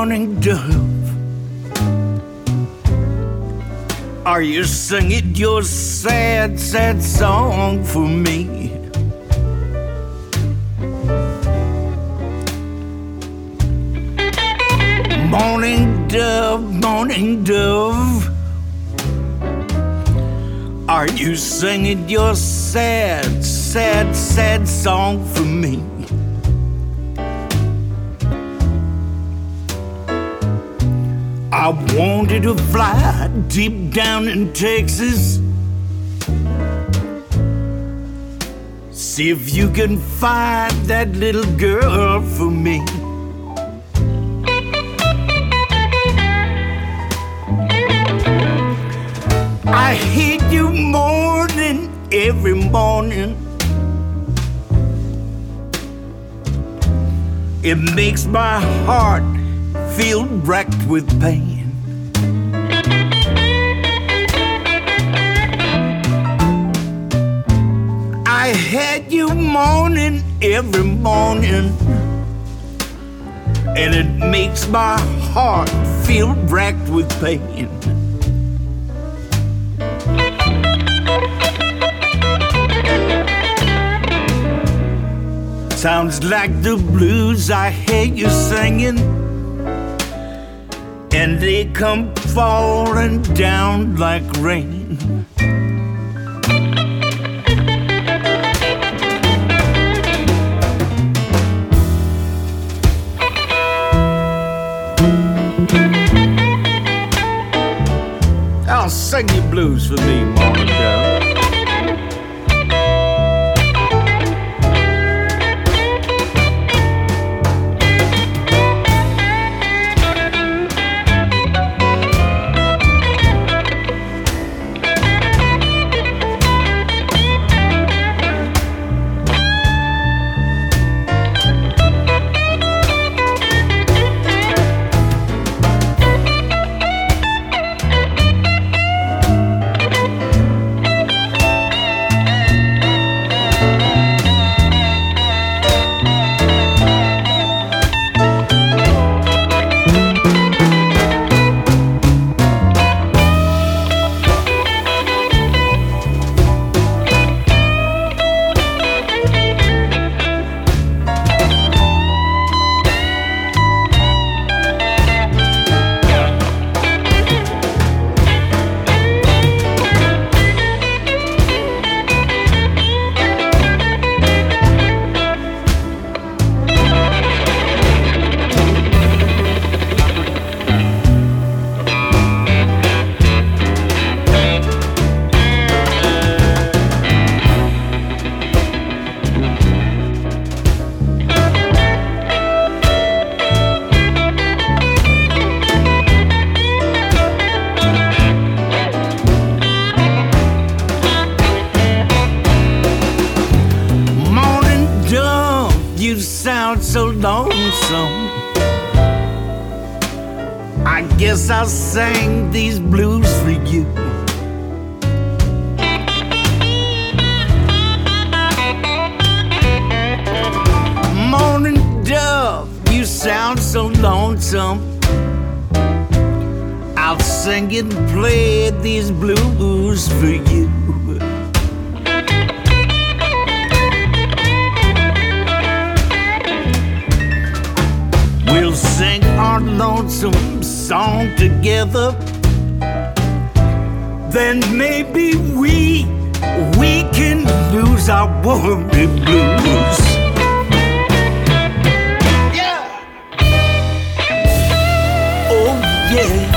Morning dove, are you singing your sad, sad song for me? Morning dove, are you singing your sad, sad, sad song for me? I wanted to fly deep down in Texas, see if you can find that little girl for me. I hate you morning, every morning. It makes my heart feel racked with pain. I had you morning, every morning, and it makes my heart feel racked with pain. Sounds like the blues I hear you singing, and they come falling down like rain. I'll sing you blues for me, morning dove. You sound so lonesome. I guess I'll sing these blues for you. Morning dove, you sound so lonesome. I'll sing and play these blues for you. We'll sing our lonesome song together. Then maybe we can lose our worry blues. Yeah. Oh yeah.